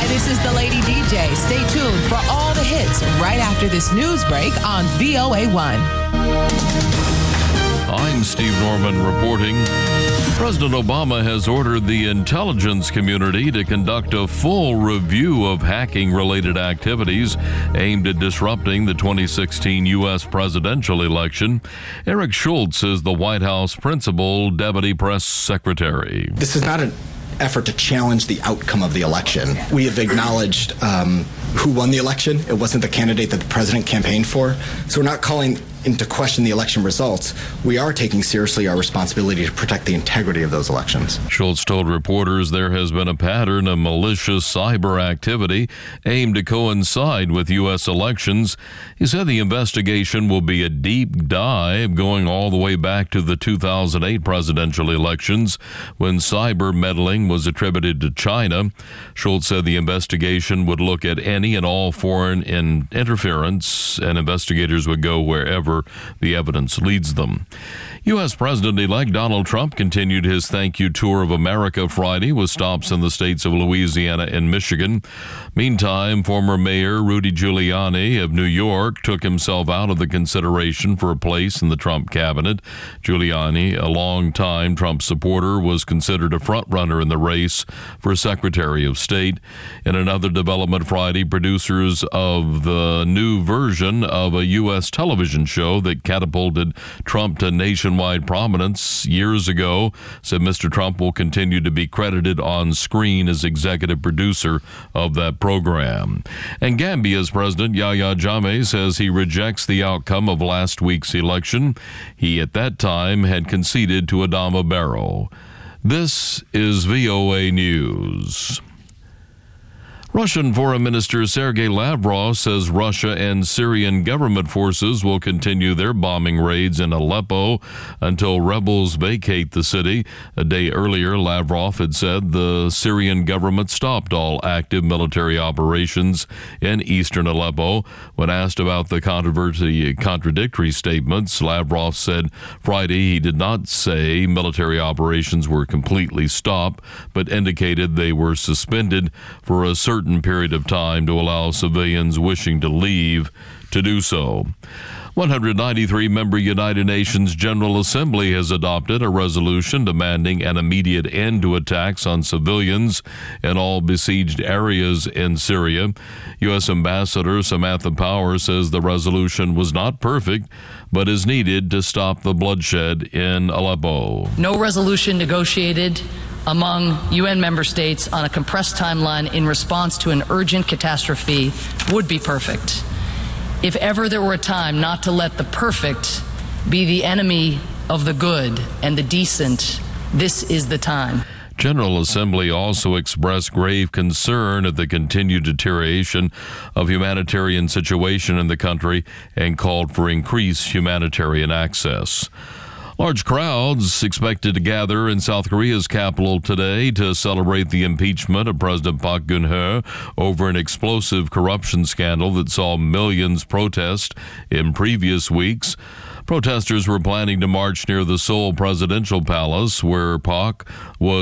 this is the Lady DJ. Stay tuned for all the hits right after this news break on VOA1. I'm Steve Norman reporting. President Obama has ordered the intelligence community to conduct a full review of hacking-related activities aimed at disrupting the 2016 U.S. presidential election. Eric Schultz is the White House principal deputy press secretary. This is not an effort to challenge the outcome of the election. We have acknowledged who won the election. It wasn't the candidate that the president campaigned for. So we're not calling into question the election results. We are taking seriously our responsibility to protect the integrity of those elections. Schultz told reporters there has been a pattern of malicious cyber activity aimed to coincide with U.S. elections. He said the investigation will be a deep dive going all the way back to the 2008 presidential elections when cyber meddling was attributed to China. Schultz said the investigation would look at any and all foreign interference, and investigators would go wherever the evidence leads them. U.S. President-elect Donald Trump continued his thank you tour of America Friday with stops in the states of Louisiana and Michigan. Meantime, former Mayor Rudy Giuliani of New York took himself out of the consideration for a place in the Trump cabinet. Giuliani, a longtime Trump supporter, was considered a front-runner in the race for Secretary of State. In another development Friday, producers of the new version of a U.S. television show that catapulted Trump to nationwide prominence years ago said Mr. Trump will continue to be credited on screen as executive producer of that program. And Gambia's President Yahya Jammeh says he rejects the outcome of last week's election. He at that time had conceded to Adama Barrow. This is VOA News. Russian Foreign Minister Sergei Lavrov says Russia and Syrian government forces will continue their bombing raids in Aleppo until rebels vacate the city. A day earlier, Lavrov had said the Syrian government stopped all active military operations in eastern Aleppo. When asked about the contradictory statements, Lavrov said Friday he did not say military operations were completely stopped, but indicated they were suspended for a certain period of time to allow civilians wishing to leave to do so. 193-member United Nations General Assembly has adopted a resolution demanding an immediate end to attacks on civilians in all besieged areas in Syria. U.S. Ambassador Samantha Power says the resolution was not perfect, but is needed to stop the bloodshed in Aleppo. No resolution negotiated among UN member states on a compressed timeline in response to an urgent catastrophe would be perfect. If ever there were a time not to let the perfect be the enemy of the good and the decent, this is the time. General Assembly also expressed grave concern at the continued deterioration of humanitarian situation in the country and called for increased humanitarian access. Large crowds expected to gather in South Korea's capital today to celebrate the impeachment of President Park Geun-hye over an explosive corruption scandal that saw millions protest in previous weeks. Protesters were planning to march near the Seoul Presidential Palace, where Park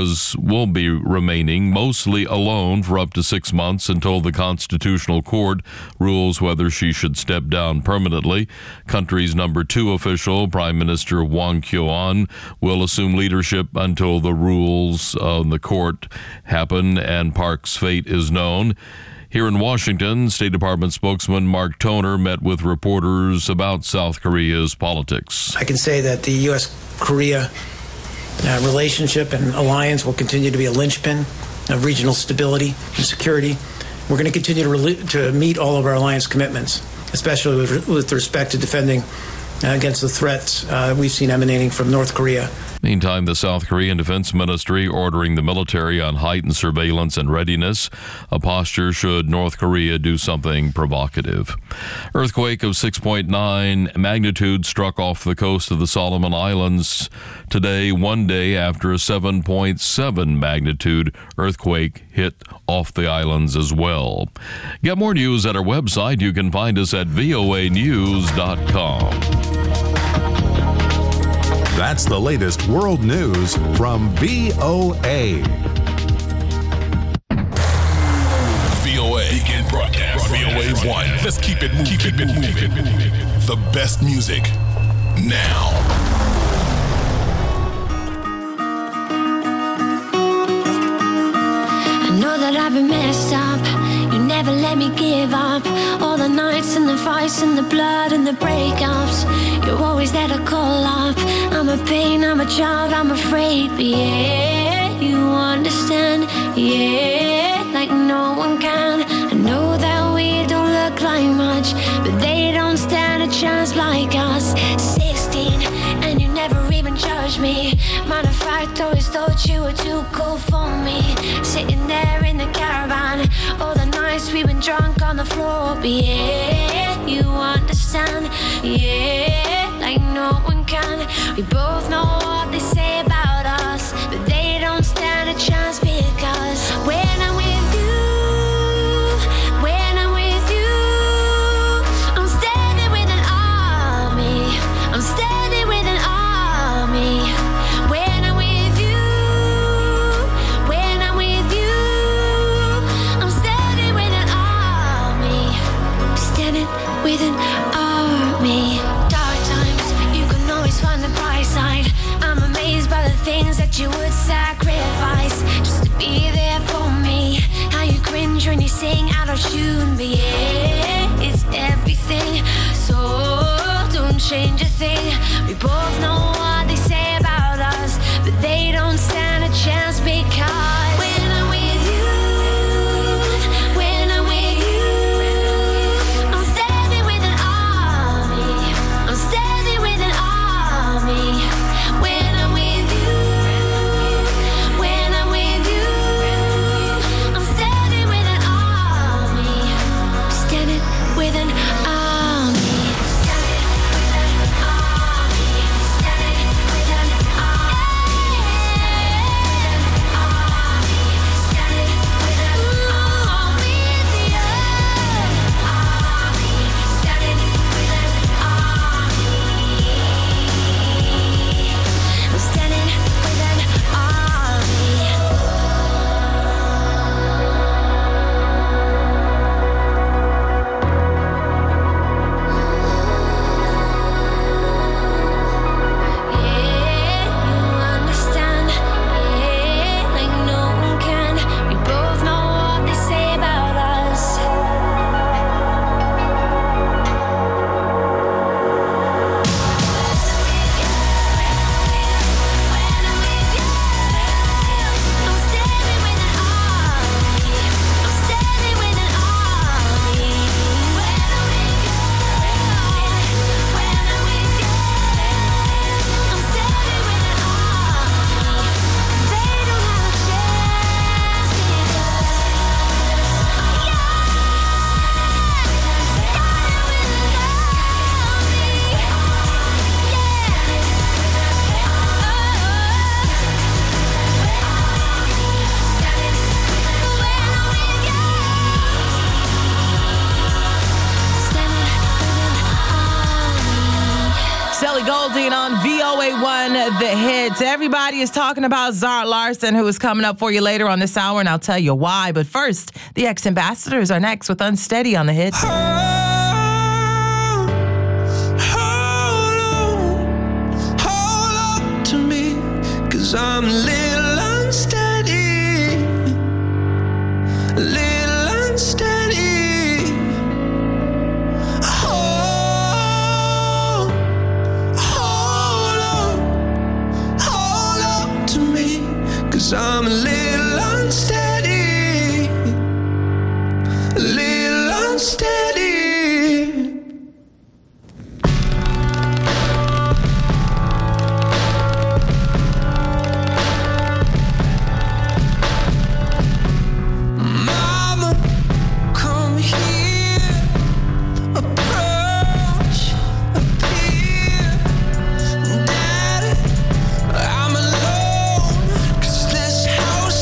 will be remaining mostly alone for up to 6 months until the Constitutional Court rules whether she should step down permanently. Country's number 2 official, Prime Minister Won Kyo-an, will assume leadership until the rules of the court happen and Park's fate is known. Here in Washington, State Department spokesman Mark Toner met with reporters about South Korea's politics. I can say that the U.S.-Korea relationship and alliance will continue to be a linchpin of regional stability and security. We're going to continue to meet all of our alliance commitments, especially with respect to defending against the threats we've seen emanating from North Korea. Meantime, the South Korean Defense Ministry ordering the military on heightened surveillance and readiness, a posture should North Korea do something provocative. Earthquake of 6.9 magnitude struck off the coast of the Solomon Islands today, one day after a 7.7 magnitude earthquake hit off the islands as well. Get more news at our website. You can find us at voanews.com. That's the latest world news from VOA. VOA1. Let's keep it moving. The best music now. I know that I've been messed up. You never let me give up. All the nights and the fights and the blood and the breakups. You're always there to call up. I'm a pain, I'm a child, I'm afraid. But yeah, you understand. Yeah, like no one can. I know that we don't look like much, but they don't stand a chance like us. 16, and you never even judged me. Matter of fact, always thought you were too cool for me. Sitting there in the caravan, all the nights we've been drunk on the floor. But yeah, you understand. Yeah, like no one can. We both know what they say about us, but they don't stand a chance because when I'm with you, when I'm with you, I'm standing with an army. I'm standing with an army. When I'm with you, when I'm with you, I'm standing with an army. Standing with an army. Dark times, you can always find the bright side. I'm amazed by the things that you would sacrifice just to be there for me. How you cringe when you sing out of tune, but yeah, it's everything. So don't change a thing. We both know what they say about us, but they don't stand a chance because when I'm with you, when I'm with you, I'm standing with an army. I'm standing with an army. When I'm with you, when I'm with you, I'm standing with an army. Standing with an army. Standing with an army. Standing with an army. Standing with an army. Standing with an army. I'm standing with an army. Yeah, you understand. Yeah, like no one can. We both know what they say about us. I'm standing with an army. I'm standing with an army. When I'm with you, when I'm with you, I'm standing with an army. They don't have a chance because Shelly Golding on VOA1 The Hits. Everybody is talking about Zara Larsson, who is coming up for you later on this hour, and I'll tell you why. But first, the Ex-Ambassadors are next with Unsteady on The Hits. Hold on to me, 'cause I'm a little unsteady. A little unsteady. Hold on to me, 'cause I'm a little unsteady. A little unsteady. Mama, come here. Approach, appear. Daddy, I'm alone, 'cause this house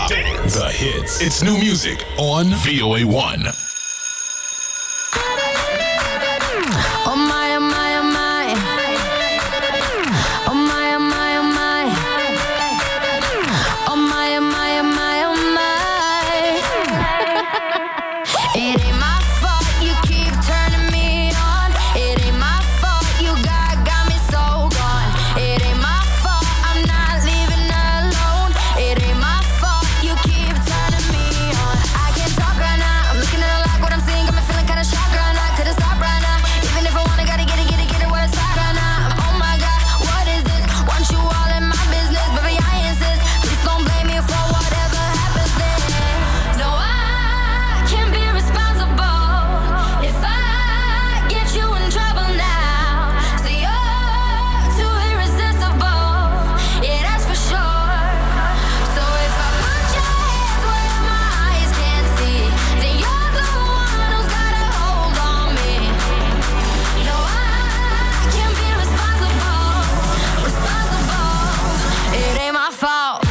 The hits. It's new music on VOA1. Oh my, oh my, oh my. Oh my, oh my, oh my. Oh my, oh my, oh my, oh my. It ain't my fault you keep turning me on. It ain't my fault you got me so gone. It ain't my fault I'm not leaving alone. It ain't my fault you keep turning me on. I can't talk right now. I'm looking at like what I'm seeing. Got me feeling kinda shocked right now. Couldn't stop right now. Even if I wanna, gotta get it where it's at right now. Oh my God, what is this? Want you all in my business, baby, I insist. Please don't blame me for whatever happens then. No, I can't be responsible if I get you in trouble now. So you're too irresistible, yeah, that's for sure. So if I put your hands where my eyes can't see, then you're the one who's got a hold on me. No, I can't be responsible. It ain't my fault.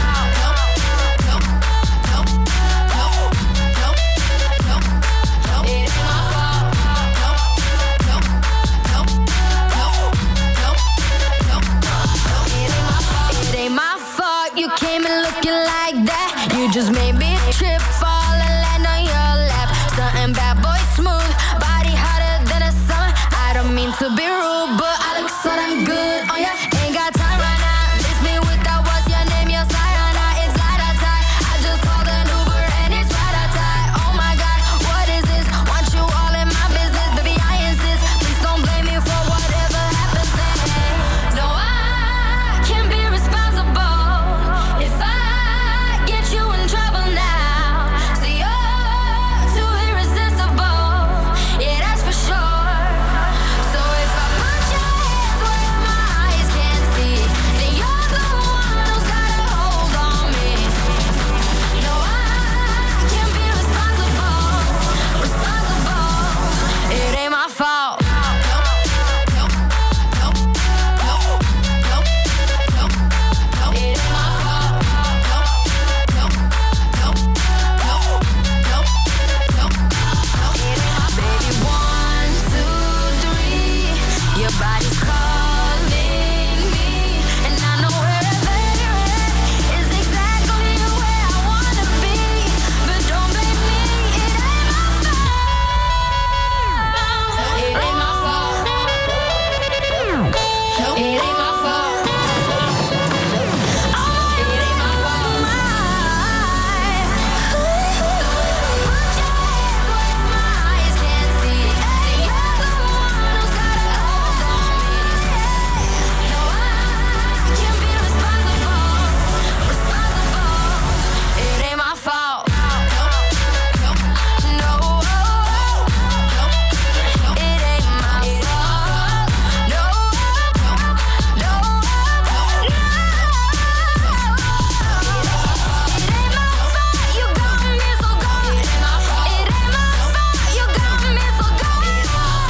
It ain't my fault you came in looking like that. You just made me trip, fall, and land on your lap. Something bad boy smooth, body hotter than a summer. I don't mean to be rude, but I look so damn good on ya. Ain't got time right now. Miss me with that, what's your name? Your sayana, it's light outside. I just called an Uber and it's right outside. Oh my God, what is this? Want you all in my business, baby, I insist. Please don't blame me for whatever happens then. No, I can't be responsible if I get you in trouble now. So you're too irresistible, yeah, that's for sure. So if I put your hands where my eyes can't see, then you're the one who's got a hold on me. No, I can't be responsible. It ain't my fault. It ain't my fault. Baby, 1, 2, 3, your body's calling me, and I know wherever you're at is exactly where I wanna be. But don't blame me, it ain't my fault. It ain't my fault. It ain't my fault. Oh, it ain't my fault. Put your hands where my eyes can't see, then you're the one who's got a hold on me. No, I can't be responsible. It ain't my fault. No, it ain't my fault. No, no, it ain't my fault. You got me so gone. It ain't my fault. You got me so gone.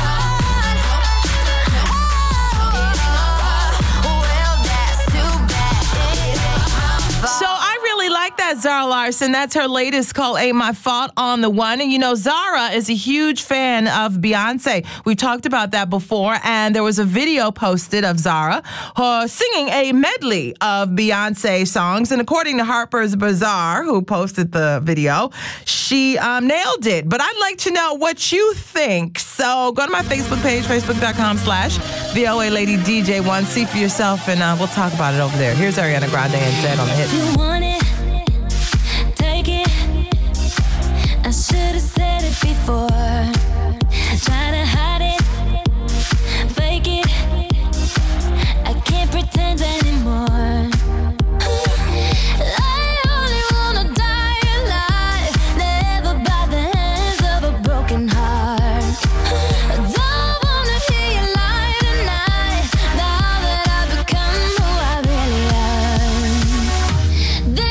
Well, that's too bad. It ain't my fault. So I really like that, Zara Larsson. That's her latest called Ain't My Fault on the One. And you know, Zara is a huge fan of Beyonce. We've talked about that before. And there was a video posted of Zara singing a medley of Beyonce songs. And according to Harper's Bazaar, who posted the video, she nailed it. But I'd like to know what you think. So go to my Facebook page, facebook.com/VOA Lady DJ1. See for yourself, and we'll talk about it over there. Here's Ariana Grande and Zed on the hits. You want it, take it. I should have said it before. Try to hide it, fake it. I can't pretend anymore. I only wanna die alive, never by the hands of a broken heart. I don't wanna hear you lie tonight, now that I've become who I really am.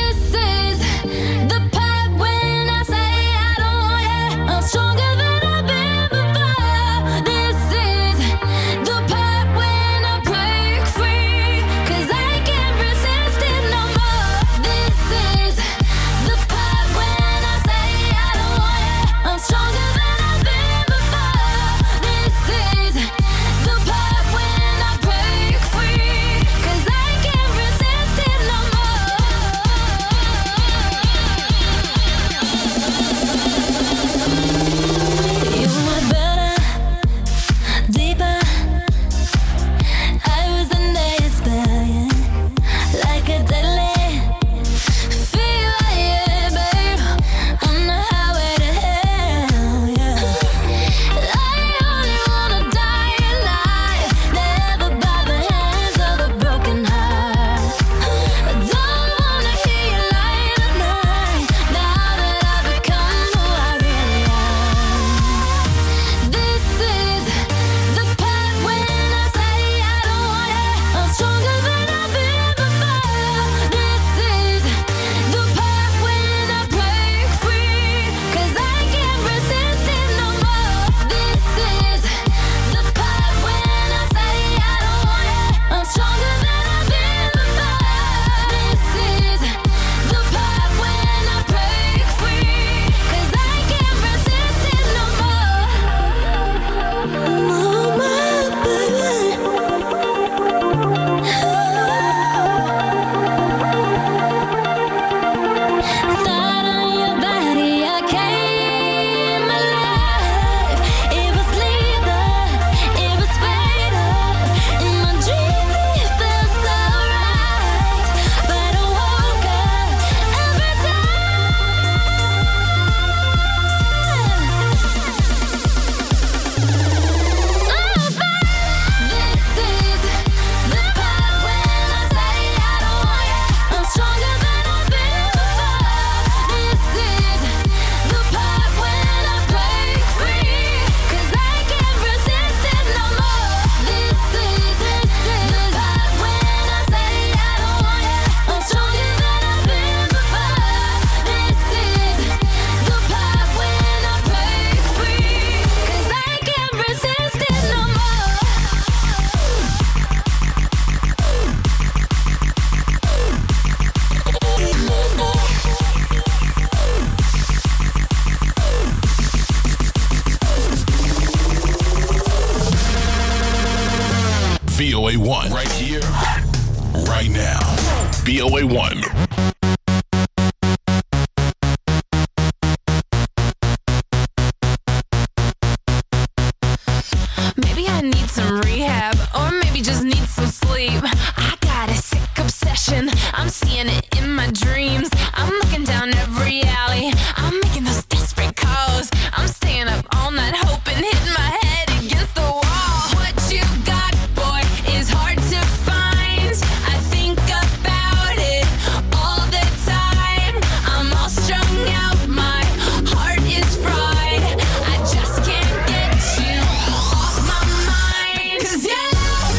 I'm seeing it in my dreams. I'm looking down every alley. I'm making those desperate calls. I'm staying up all night hoping, hitting my head against the wall. What you got, boy, is hard to find. I think about it all the time. I'm all strung out, my heart is fried. I just can't get you off my mind. 'Cause your love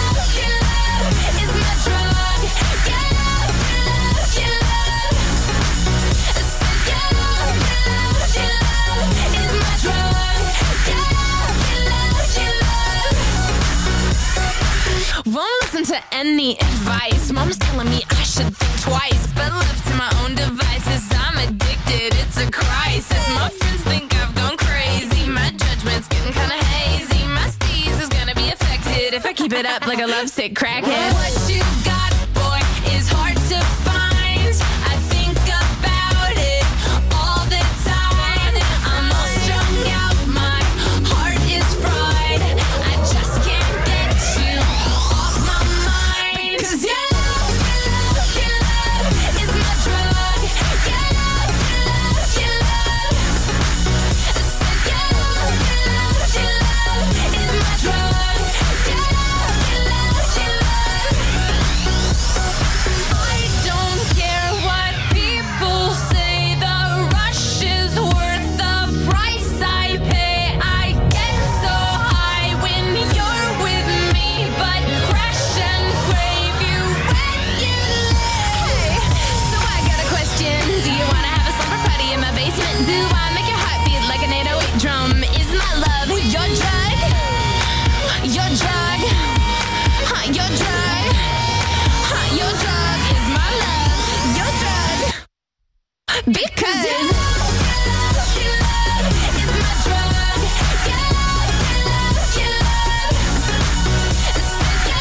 is my drug. Your love is my drug. Won't listen to any advice. Mom's telling me I should think twice, but left to my own devices, I'm addicted. It's a crisis. My friends think I've gone crazy. My judgment's getting kind of hazy. My steez is gonna be affected if I keep it up like a lovesick crackhead. What you got, boy, is hard to find. I think about it all the time. I'm all strung out, my heart is fried. I just can't get you off my mind. 'Cause your love is my drug. Your love is my drug. I don't care what people say. The rush is worth the price I pay. I get so high when you're with me, but crash and crave you when you lay. So I got a question. Do you wanna have a slumber party in my basement? Do I make your heart beat like an 808 drum? Is my love your drug? Your drug? Huh, your drug? Huh, your drug is my love. Your drug? Because your love is my drug. Your love is my drug. Your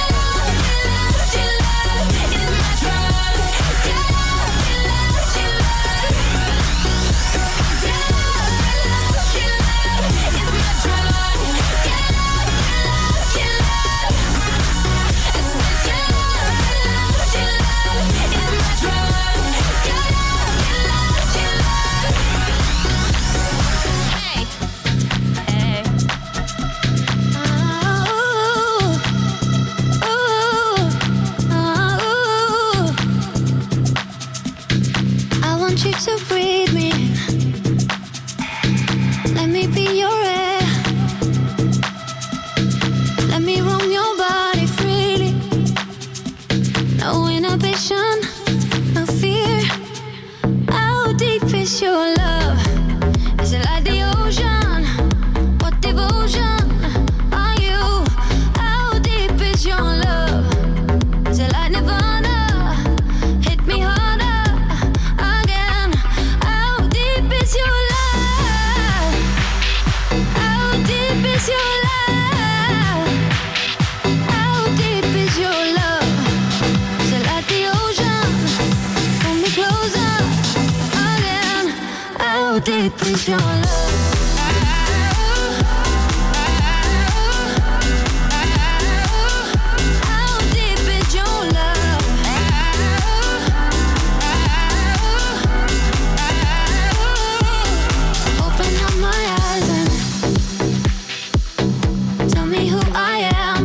love is my drug. Hey. Hey. I want you to breathe me. Let me be your air. Let me roam your body freely. No inhibition, no fear. How deep is your love? Is it like the ocean? What devotion are you? How deep is your love? Is it like Nirvana? Hit me harder again. How deep is your love? How deep is your love? How deep is your love? Is it like the ocean? Pull me closer again. How deep is your love? How deep is your love? Open up my eyes and tell me who I am.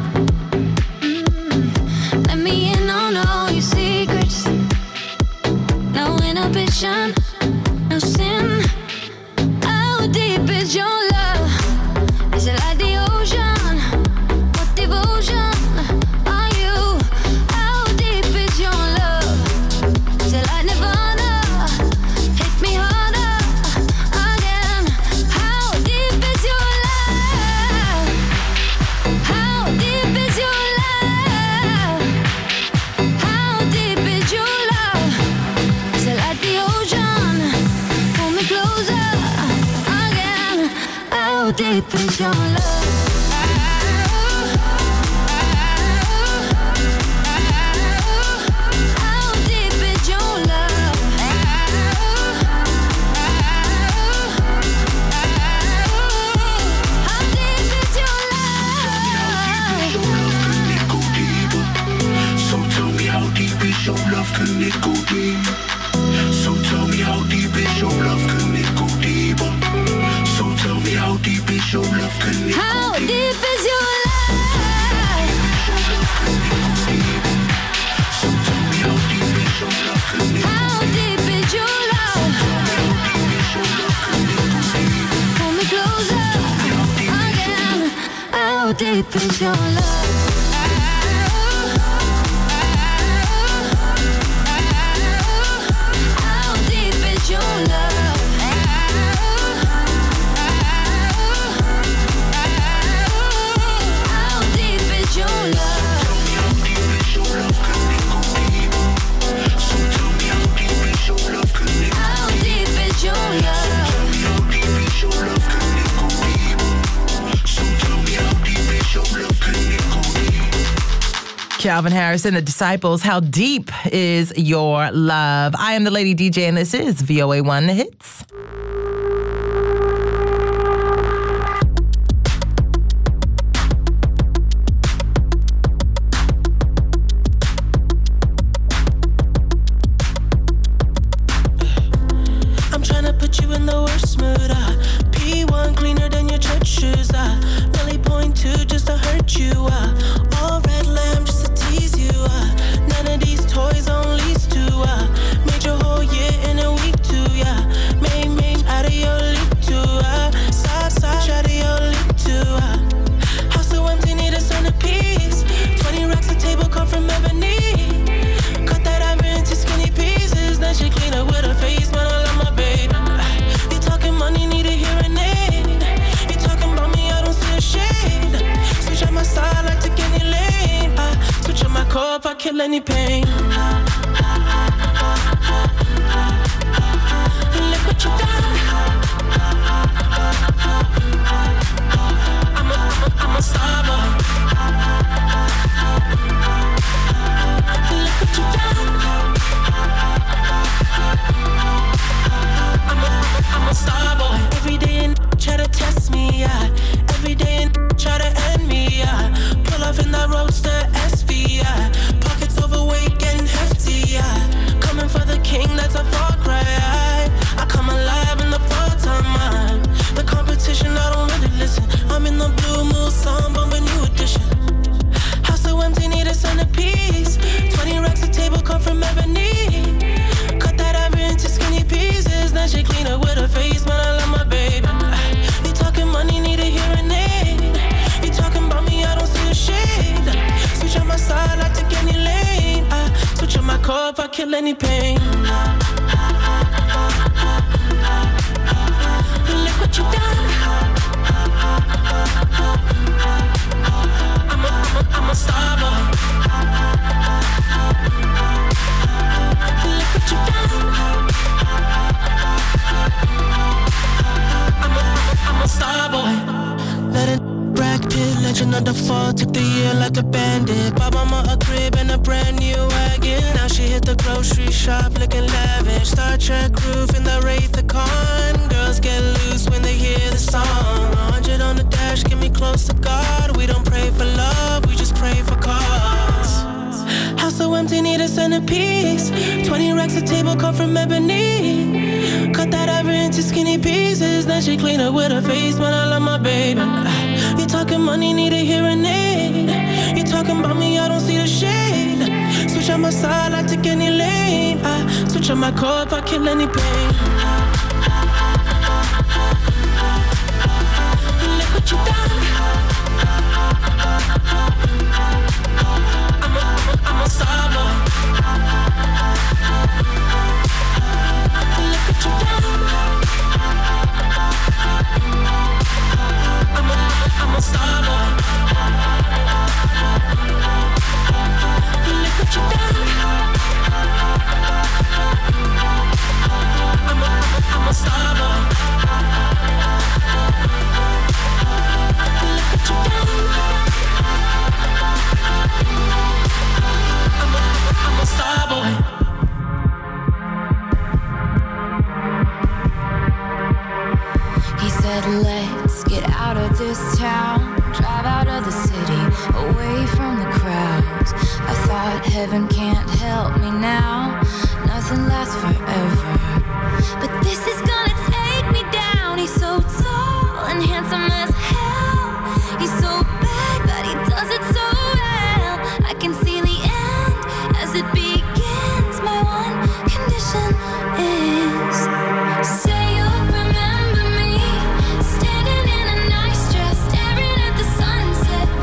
Let me in on all your secrets. No inhibition, no sin. How deep is your love? Is it like the ocean? What devotion are you? How deep is your love? Is it like Nirvana? Hit me harder again. How deep is your love? How deep is your love? How deep is your love? Is it like the ocean? Pull me closer again. How deep is your love? How deep is your love? How deep is your love? So tell me how deep is your love? deep is your love? How deep is your love? How deep is your love? How deep is your love? Could it go deep? So tell me how deep is your love? Could it How deep is your love? How deep is your love? Could it go deep? So tell me how deep is your love? Could it go deep? Calvin Harris and the Disciples, how deep is your love? I am the Lady DJ, and this is VOA1 The Hits. I'm tryna put you in the worst mood. P1 cleaner than your church shoes. Really point two just to hurt you. All red lamb just to tease you. None of these toys on lease to. Made your whole year in a week too. Yeah, made out of your league too. Side out of your league too. House so empty, need a centerpiece. 20 racks a table come from ebony. Cut that ivory into skinny pieces. Then she clean up with her face, man, I love my baby. You talking money, need a hearing aid. You talking about me, I don't see a shade. Switch on my side, like take any lane. Switch on my core if I kill any pain. Look what you done. I'm a star boy. Look what you done. I'm a star boy. Every day and try to test me, yeah. Every day and try to end me, yeah. Pull off in that roadster SV, yeah. Pockets overweight, getting hefty, yeah. Coming for the king, that's a far cry. I come alive in the fall time. The competition, I don't really listen. I'm in the blue moon, song, bumping new edition. House so empty, need a centerpiece. 20 racks a table come from ebony. Cut that ivory into skinny pieces. Then she clean up with her face, man, I love my baby. You talking money, need a hearing aid. You talking about me, I don't see a shade. Switch on my side, I take any lane. Switch on my core if I kill any pain. Look what you done. I'm a star boy. Look what you done. I'm a star boy. Let it Brad Pitt, legend of the fall. Took the year like a bandit. Bought mama a crib and a brand new wagon. Now she hit the grocery shop looking lavish. Star Trek roof in the Wraith the Con. Girls get loose when they hear the song. 100 on the dash, get me close to God. We don't pray for love, we just pray for cause. House so empty, need a centerpiece. 20 racks a table come from ebony. Cut that ivory into skinny pieces. Then she clean up with her face, man, I love my baby. You talking money, need a hearing aid. You talking about me, I don't see the shade. Switch on my side, I take any lane. Switch on my core if I kill any pain. Look what you done. I'm a star boy. Look what you done. I'm a star boy. Look what you done. I'm a star boy. Look what you done. I'm a star boy. He said, let's get out of this town, drive out of the city, away from the crowds. I thought heaven can't help me now, nothing lasts forever. But this is gonna take me down. He's so tall and handsome as hell. He's so bad, but he does it so well. I can see the end as it begins. My one condition is, say you'll remember me, standing in a nice dress, staring at the sunset.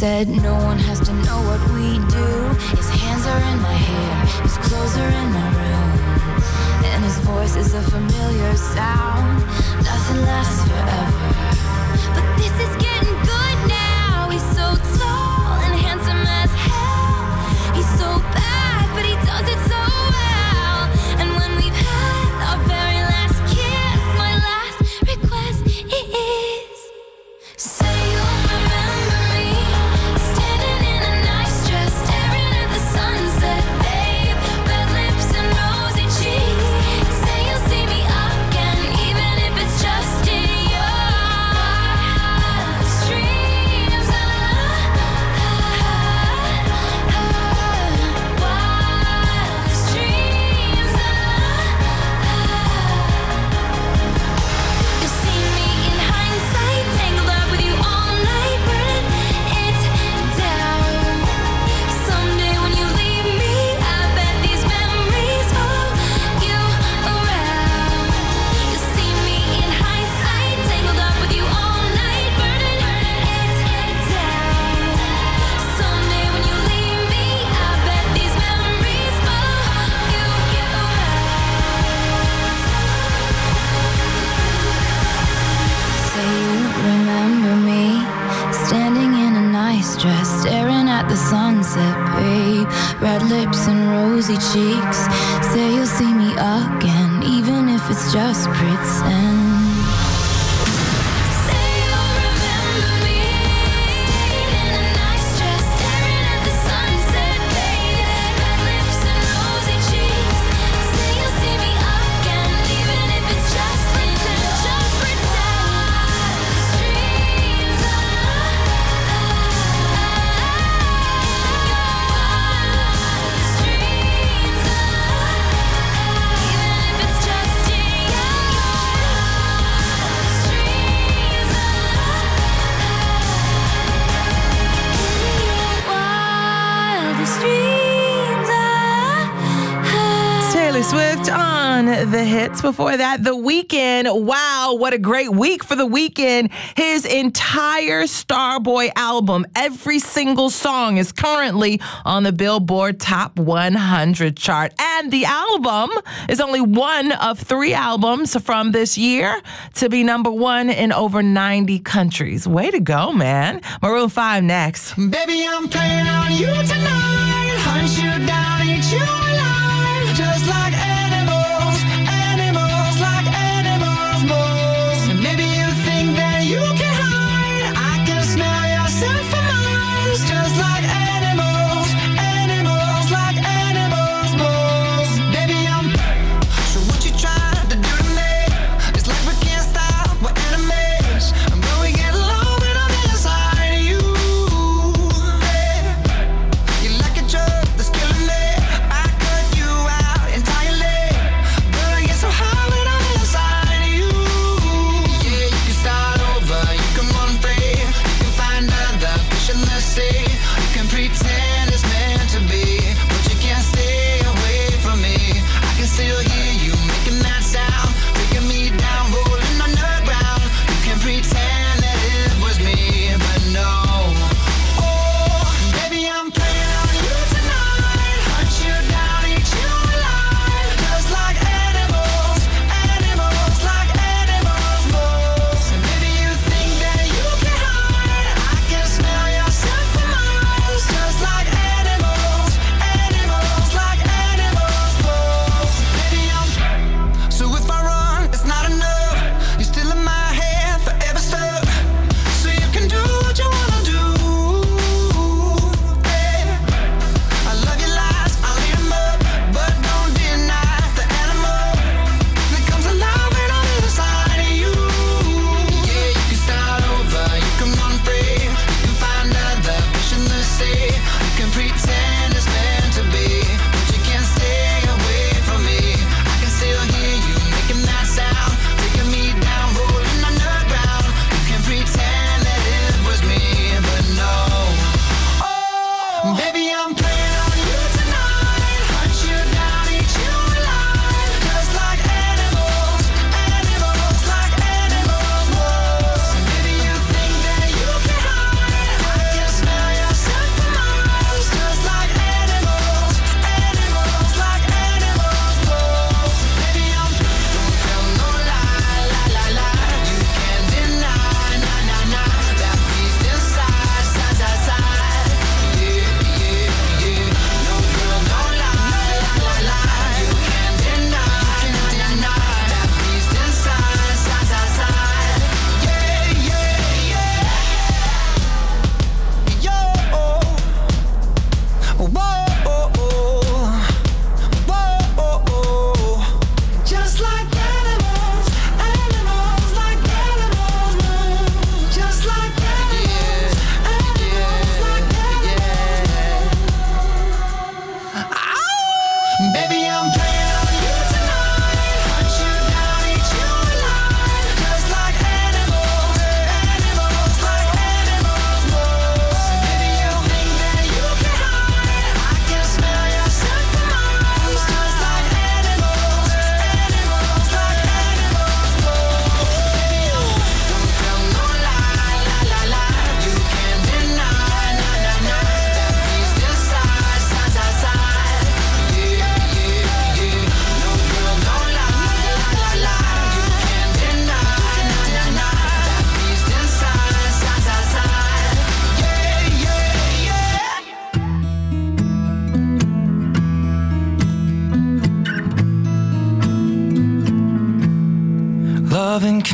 said no one has to know what we do. His hands are in my hair, his clothes are in my room, and his voice is a familiar sound. Nothing lasts forever, but this is getting good now. He's so tall and handsome as hell. He's so bad, but he does it so well. And when we've had our very last kiss, my last request is, say you'll remember me, standing in a nice dress, staring at the sunset, babe. Red lips and rosy cheeks. Say you'll see me again, even if it's just in your dreams. Wildest dreams. You'll see me in hindsight, tangled up with you all night, burning it down. Someday when you leave me, I bet these memories follow you around. You'll see me in hindsight, tangled up with you all night, burning it down. Someday when you leave me, I bet these memories follow you around. Say you remember me, standing in a nice dress, staring at the sunset, babe. Red lips and rosy cheeks. Say you'll see me again, even if it's just pretend. Say you'll remember me, standing in a nice dress, staring at the sunset, babe. Red lips and rosy cheeks. Say you'll see me again, even if it's just pretend. Just pretend. Dreams. Taylor Swift on the hits. Before that, The Weeknd. Wow, what a great week for The Weeknd. His entire Starboy album, every single song is currently on the Billboard Top 100 chart. And the album is only one of 3 albums from this year to be number 1 in over 90 countries. Way to go, man. Maroon 5 next. Baby, I'm playing on you tonight. Hunt you down, eat you alive. Just like animals, animals like animals, moles. And maybe you think that you can hide. I can smell your scent for miles. Just like animals, animals like animals, moles. Baby, I'm. So what you trying to do to me? It's like we can't stop, we're enemies. And when we get low, when I'm inside you, yeah. You like a drug that's killing me. I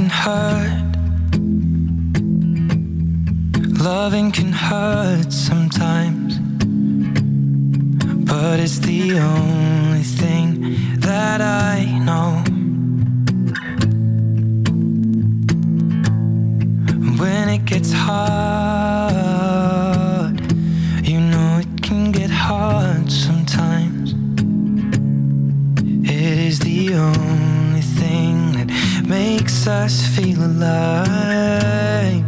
can hurt. Loving can hurt sometimes, but it's the only thing that I know. When it gets hard, you know it can get hard sometimes. It is the only thing that makes us feel alive.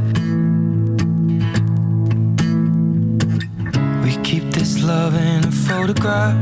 We keep this love in a photograph.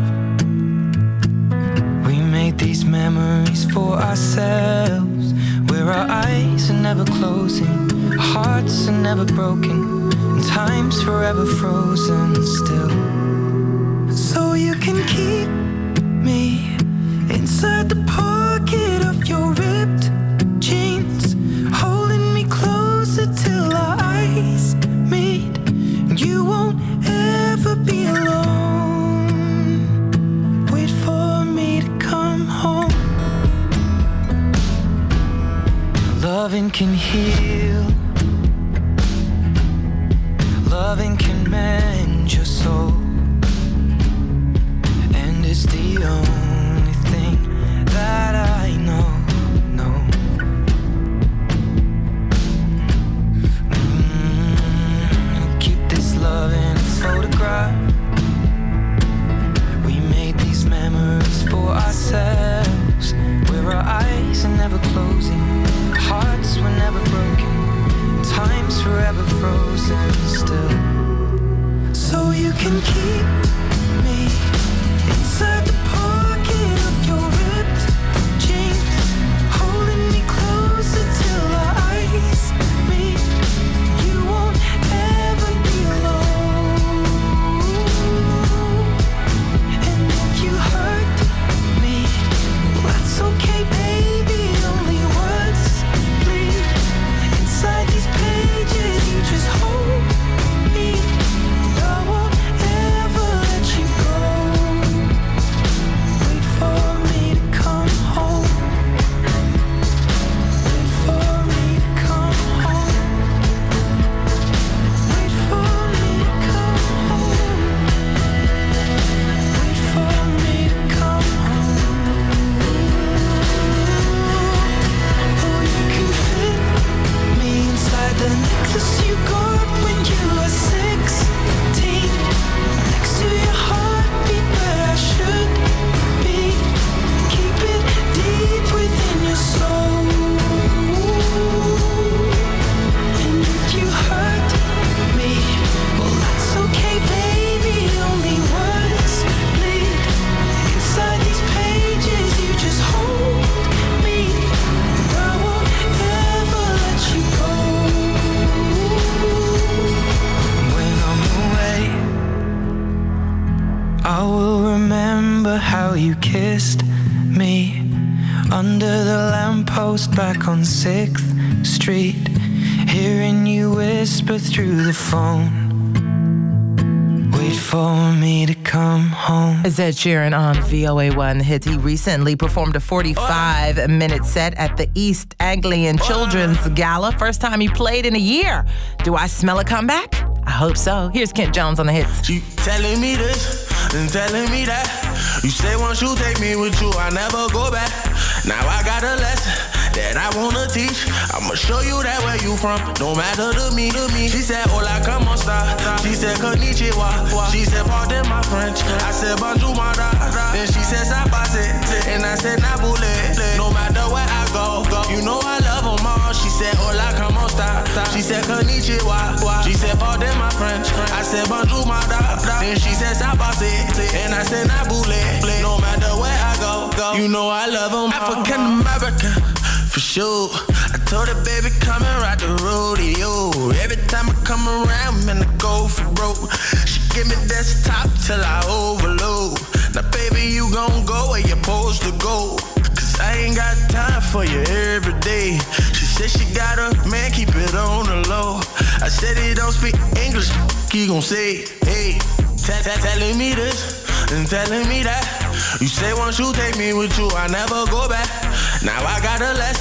We made these memories for ourselves, where our eyes are never closing, hearts are never broken, and time's forever frozen still. So you can keep me inside the pocket of your ripped jeans, holding me closer till our eyes meet. You won't ever be alone. Wait for me to come home. Loving can heal. Loving can mend your soul. And it's the only thing that I know. Keep this love in a photograph. We made these memories for ourselves, where our eyes are never closing, hearts were never broken, time's forever frozen still. So you can keep me inside the pocket of your ripped jeans, holding me closer till our eyes meet. You won't ever be alone. And if you hurt me, well, that's okay, baby. Only words bleed inside these pages. You just hold me. I won't ever let you go. Wait for me to come home. Wait for me to come home. Wait for me to come home. Wait for me to come home. Oh, you can fit me inside the necklace you got when you were 16, next to your heartbeat where I should be. Keep it deep within your soul. And if you hurt me, well, that's okay, baby. Only words bleed inside these pages. You just hold me. I won't ever let you go. When I'm away, I will remember how you kissed me under the lamppost back on 6th Street, hearing you whisper through the phone. Wait for me to come home. It's Ed Sheeran on VOA1 Hits. He recently performed a 45-minute set at the East Anglian Children's Gala. First time he played in a year. Do I smell a comeback? I hope so. Here's Kent Jones on the hits. She telling me this and telling me that. You say once you take me with you, I never go back. Now I got a lesson that I wanna teach. I'ma show you that where you from, no matter to me. She said, hola, como esta? She said, konnichiwa. She said, pardon my French. I said, bonjour, mara. Then she said, sabase. And I said, nabule. No matter where I go, you know I love them all. She said, hola, como esta? She said, konnichiwa. She said, pardon my French. I said, bonjour, mara. Then she said, sabase. And I said, nabule. No matter where I go, you know I love them all. African American, for sure. I told her, baby, come and ride the rodeo. Every time I come around, man, I go for broke. She give me desktop till I overload. Now, baby, you gon' go where you're supposed to go. Cause I ain't got time for you every day. She said she got a man, keep it on the low. I said he don't speak English, he gon' say, hey. Telling me this and telling me that. You say once you take me with you, I never go back. Now I got a lesson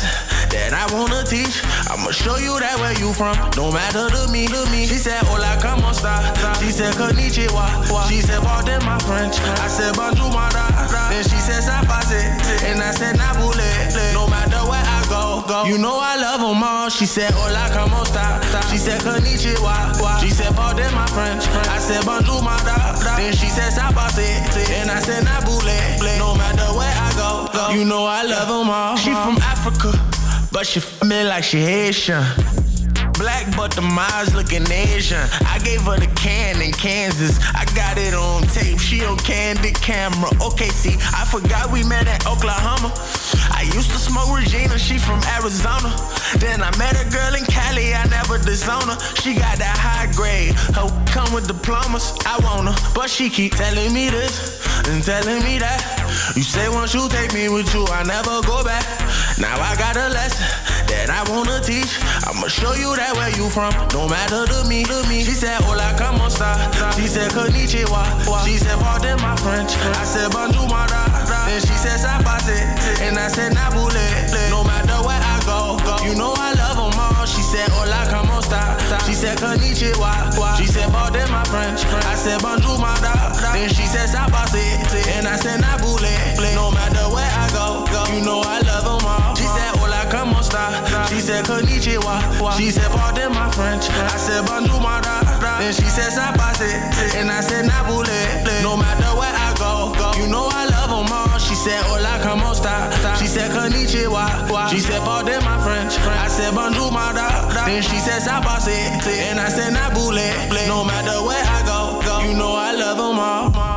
that I wanna teach. I'ma show you that where you from, no matter to me. She said, hola, como esta? She said, konnichiwa. She said, pardon my French. I said, bonjour, mada. Then she said, ça passe. And I said, nabule. No matter where I go, you know I love them all. She said, hola, como esta? She said, konnichiwa. She said, pardon my French. I said, bonjour, mada. Then she said, ça passe. And I said, nabule. No matter where I go, you know I love them all. She from Africa, but she me like she Haitian. Black but the miles looking Asian. I gave her the can in Kansas. I got it on tape, she on candid camera. Okay, see, I forgot we met at Oklahoma. I used to smoke Regina, she from Arizona. Then I met a girl in Cali, I never disown her. She got that high grade, her come with diplomas. I want her, but she keep telling me this and telling me that. You say once you take me with you, I never go back. Now I got a lesson that I wanna teach. I'ma show you that where you from, no matter to me. She said, hola, como esta? She said, konnichiwa. She said, pardon my French. I said, bonjour, mada. Then she said, ça passe. And I said, nabule. No matter where I go, you know I love them all. She said, hola, como esta? She said, konnichiwa. She said, pardon my French. I said, bonjour, mada. Then she said, ça passe. And I said, nabule. No matter where I go, you know I love them all. She said, hola, como esta? She said, konnichiwa. She said, pardon my French. I said, bonjour, mada. Then she said, ça passe. And I said, nabule. No matter where I go, you know I love them all. She said, hola, como esta? She said, konnichiwa. She said, pardon my French. I said, bonjour, mada. Then she said, ça passe. And I said, nabule. No matter where I go, you know I love them all.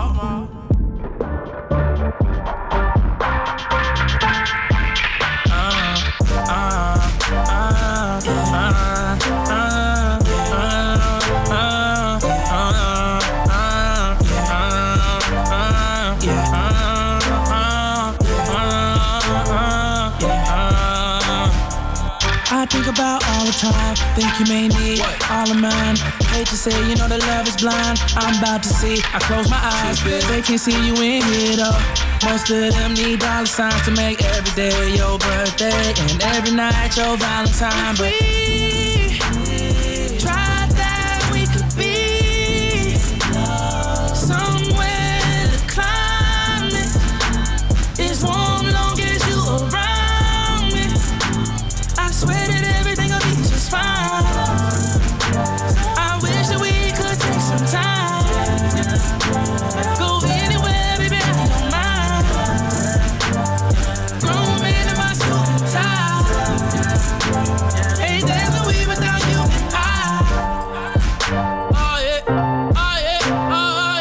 I think about all the time, think you may need all of mine. Hate to say, you know that love is blind. I'm about to see, I close my eyes, they can't see you in here though. Most of them need dollar signs to make every day your birthday and every night your Valentine. But we tried that, we could be somewhere to climb it. It's warm long as you around me. I swear that everything will be just fine. I wish that we could take some time. Go anywhere, baby, I don't mind. Grown man in my suit and tie. Ain't there's no we without you and I. Oh yeah, oh yeah, oh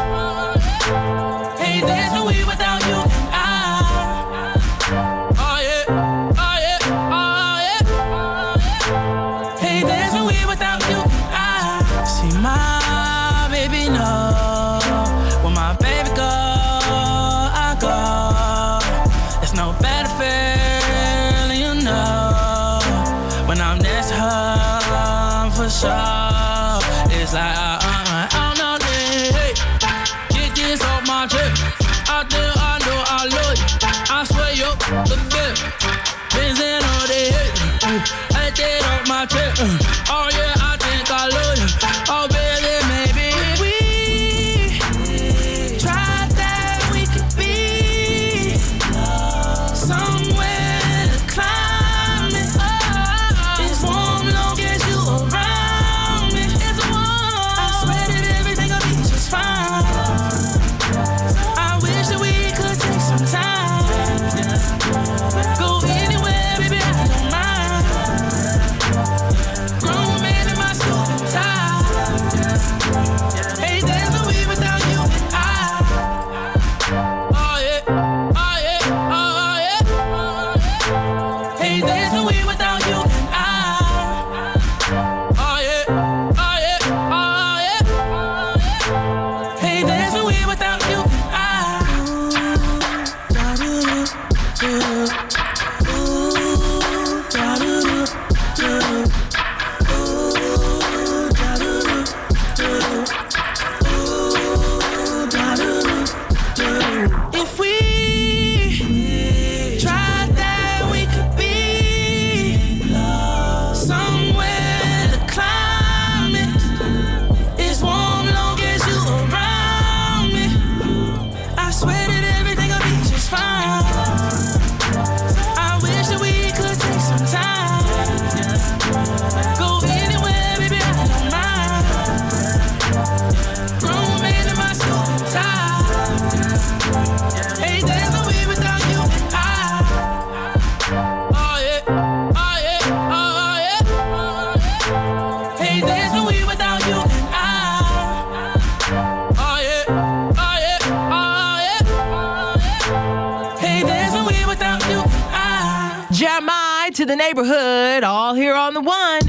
yeah. Ain't there's no we without you and I. Oh yeah, oh yeah, oh yeah. Hey, there's no way without you and I. See my baby know when my baby go, I go. There's no better feeling, you know, when I'm next to her for sure. It's like I don't know this. Hey, get this off my chest. I think I know I love you. I swear you're the best. Been in all day. I did off my chest. Oh yeah, I think I love you. Oh baby, maybe we tried that, we could be somewhere to climb it. It's warm long as you around me. It's warm. I to the neighborhood, all here on the one.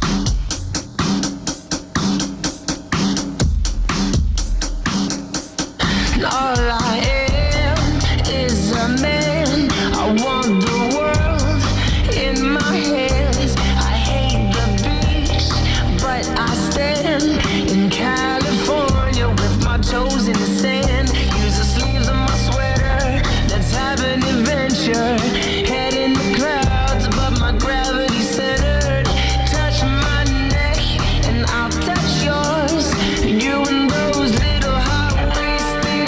All I am is a man. I want the world in my hands. I hate the beach, but I stand in California with my toes in the sand. Use the sleeves of my sweater. Let's have an adventure. Head in the clouds above my gravity centered. Touch my neck and I'll touch yours. You and those little hot waist things.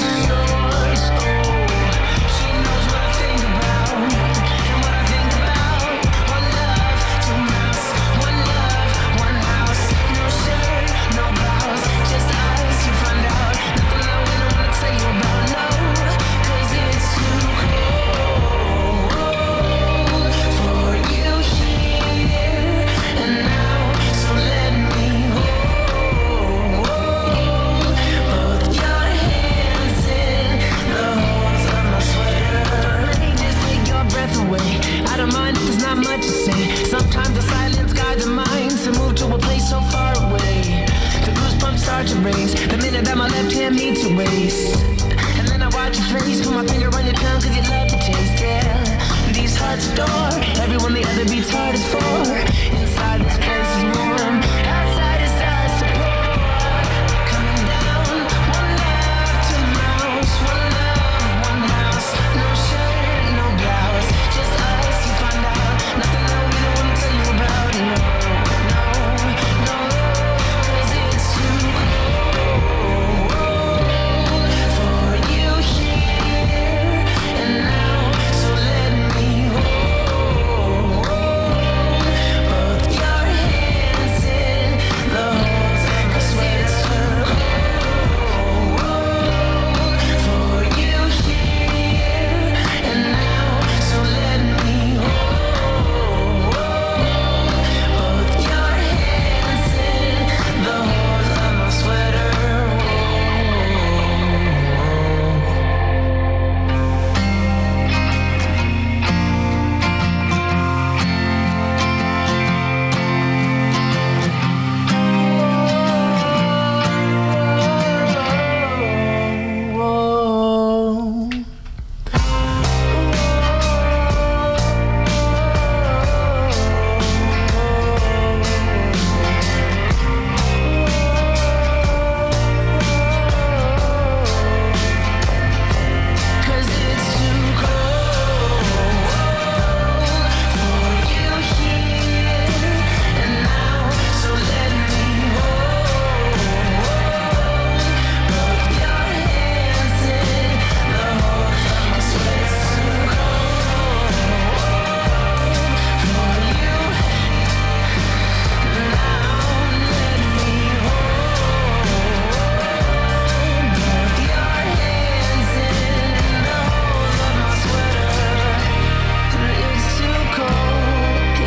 Sometimes the silence guides the mind to move to a place so far away. The goosebumps start to raise the minute that my left hand meets your waist. And then I watch your face, put my finger on your tongue cause you love the taste, yeah. These hearts adore everyone the other beats hard is for. Inside this place is warm, outside is stars support. Coming down, one love to mouse, one love, one house. No shirt, no blouse, just us, you find out. Nothing that we don't want to tell you about, no, cause it's too cold for you here and now, so let me hold both your hands in the holes of my sweater. It's too cold for you here and now, so let me hold both your hands in the holes of my sweater. Cause it's too cold for you here and now, so let me hold both your hands in the holes of my sweater. It's too cold for you now, let me hold both your hands in the holes of my sweater. It's too cold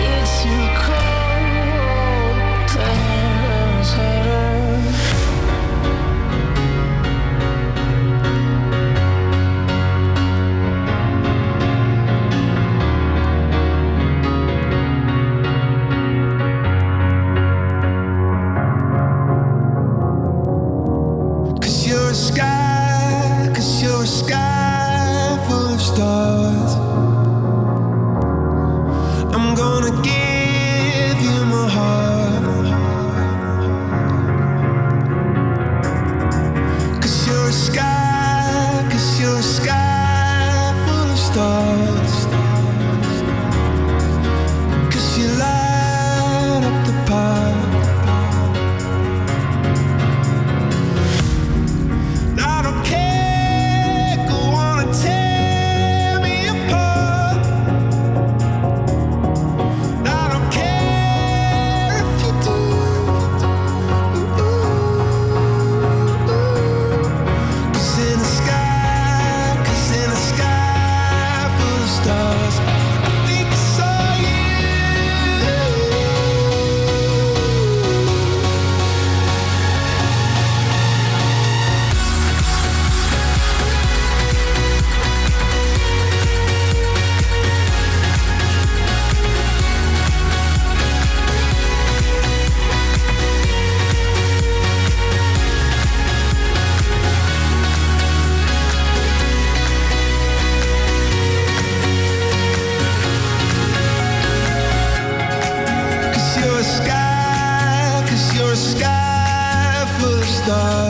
to handle a sweater. Cause you're a sky full of stars. I'm gonna give you my heart. Cause you're a sky full of stars. Cause you light up the park. Now stars.